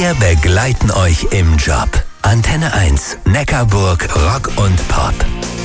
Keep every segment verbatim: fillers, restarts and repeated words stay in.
Wir begleiten euch im Job. Antenne eins, Neckarburg, Rock und Pop.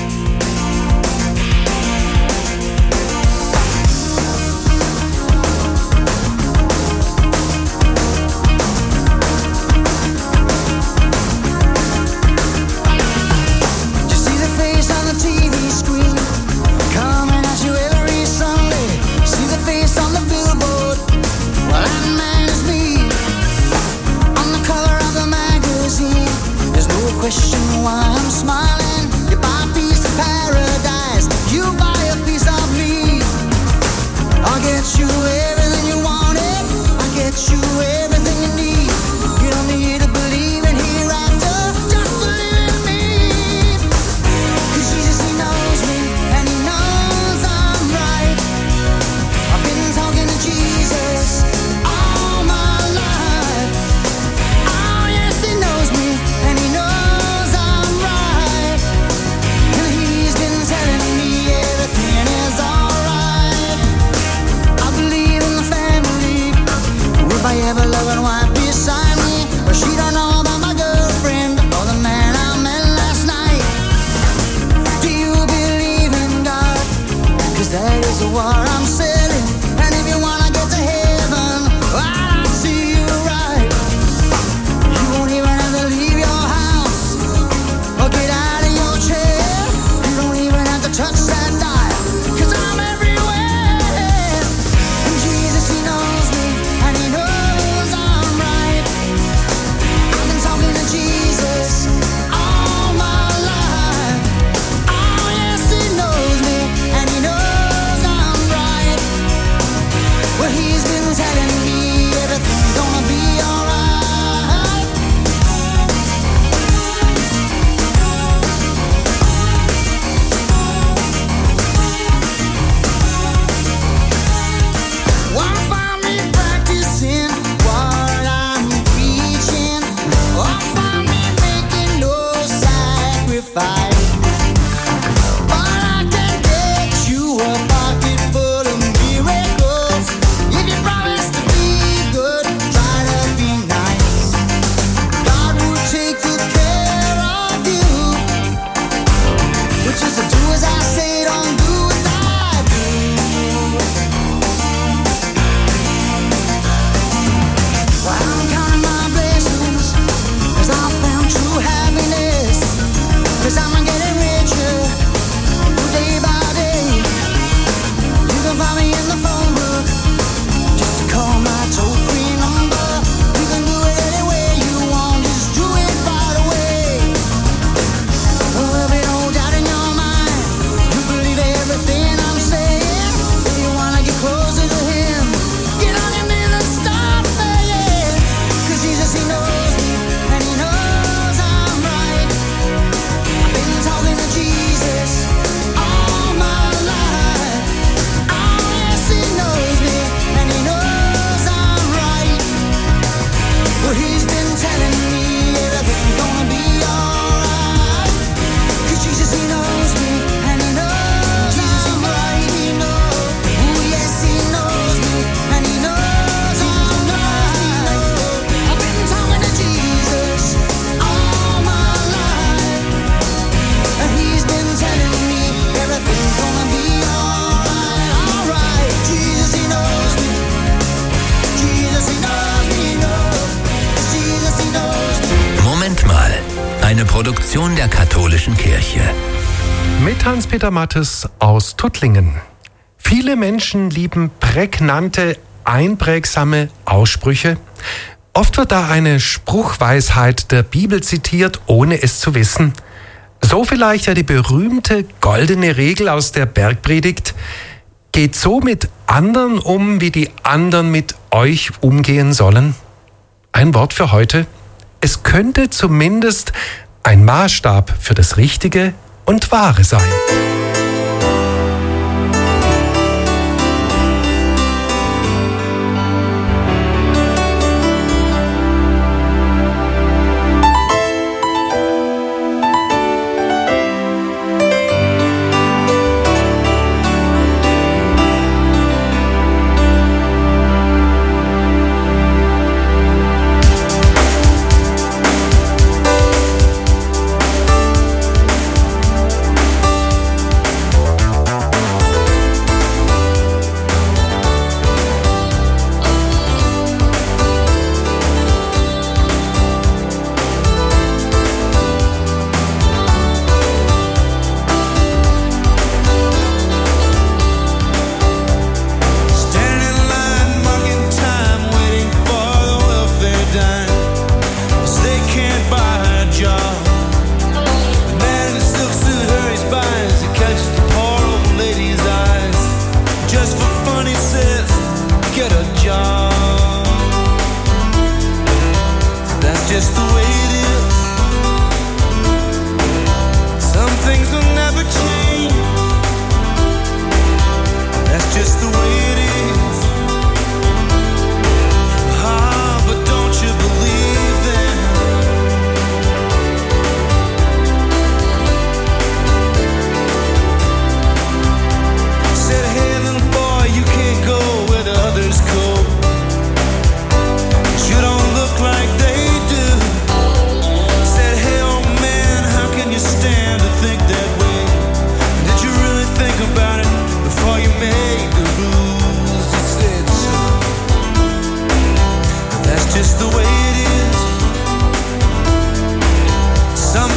Question why I'm smiling. You buy a piece of paradise, you buy a piece of me. I'll get you everything you wanted, I'll get you everything you need. You don't need to believe in hereafter, just believe in me. Cause Jesus, he knows me, and he knows I'm right. I've been talking to Jesus all my life. Oh yes, he knows me, and he knows ever loving wife beside me, but she don't know about my girlfriend or the man I met last night. Do you believe in God? Cause that is what I'm selling. And if you wanna get to heaven, I'll see you right. You won't even have to leave your house or get out of your chair. You don't even have to touch that dial, cause I'm everywhere. And Jesus, he knows me, and he knows Jesus all my life. Oh yes, he knows me, and he knows I'm right. Well, he's been telling me everything's gonna be alright. Won't find me practicing what I'm preaching. Won't find me making no sacrifice. But I can get you a pocket full of miracles. If you promise to be good, try to be nice. God will take good care of you. But just do as I say, don't do as I do. Well, I'm counting my blessings, cause I found true happiness. Cause I'm getting richer day by day. You can find me in the phone book, just call my toll-free number. You can do it any way you want, just do it right away. Well, there'll be no doubt in your mind, you believe everything I'm saying. If you wanna get closer to him, get on your knees and start praying. Cause Jesus, he knows me, and he knows I'm right. I've been talking to Jesus all my life. Oh yes, he knows me, and he knows I'm right. Well, he's been telling me everything's gonna be alright. Cause Jesus, he knows me, and he knows I'm right. He knows, oh yes, he knows me, and he knows I'm right. I've been talking to Jesus all my life, and he's been telling me everything's gonna be alright, alright. Jesus, he knows me. Jesus, he knows me, he knows. Jesus, he knows me. Moment mal. Eine Produktion der Katholischen Kirche. Mit Hans-Peter Mattes aus Tuttlingen. Viele Menschen lieben prägnante, einprägsame Aussprüche. Oft wird da eine Spruchweisheit der Bibel zitiert, ohne es zu wissen. So vielleicht ja die berühmte goldene Regel aus der Bergpredigt: Geht so mit anderen um, wie die anderen mit euch umgehen sollen. Ein Wort für heute. Es könnte zumindest ein Maßstab für das Richtige und Wahre sein.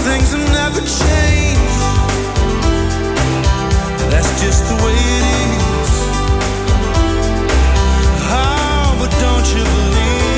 things have never changed. That's just the way it is. Oh, but don't you believe